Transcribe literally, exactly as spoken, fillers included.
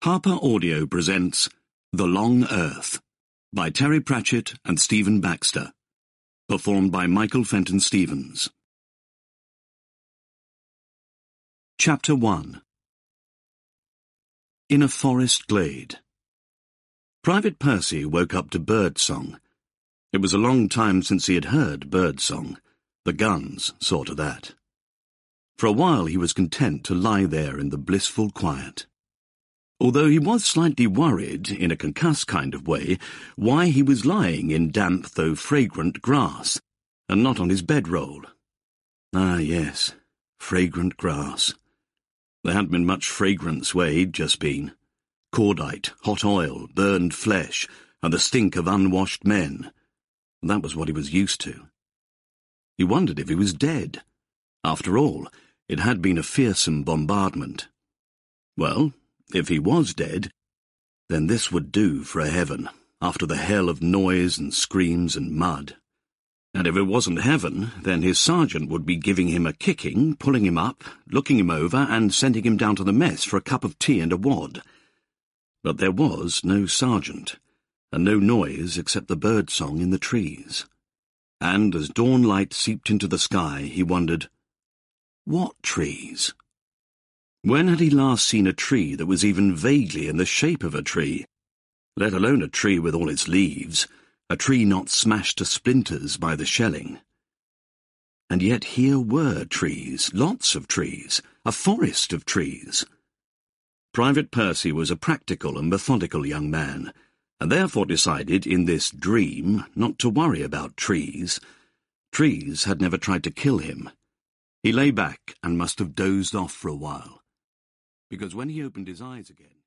Harper Audio presents The Long Earth by Terry Pratchett and Stephen Baxter, performed by Michael Fenton Stevens. Chapter one. In a Forest Glade. Private Percy woke up to bird song. It was a long time since he had heard bird song. The guns saw to that. For a while he was content to lie there in the blissful quiet. Although he was slightly worried, in a concussed kind of way, why he was lying in damp though fragrant grass, and not on his bedroll. Ah, yes, fragrant grass. There hadn't been much fragrance where he'd just been. Cordite, hot oil, burned flesh, and the stink of unwashed men. That was what he was used to. He wondered if he was dead. After all, it had been a fearsome bombardment. Well, if he was dead, then this would do for a heaven, after the hell of noise and screams and mud. And if it wasn't heaven, then his sergeant would be giving him a kicking, pulling him up, looking him over, and sending him down to the mess for a cup of tea and a wad. But there was no sergeant, and no noise except the bird song in the trees. And as dawn light seeped into the sky, he wondered, what trees? When had he last seen a tree that was even vaguely in the shape of a tree, let alone a tree with all its leaves, a tree not smashed to splinters by the shelling? And yet here were trees, lots of trees, a forest of trees. Private Percy was a practical and methodical young man, and therefore decided in this dream not to worry about trees. Trees had never tried to kill him. He lay back and must have dozed off for a while, because when he opened his eyes again,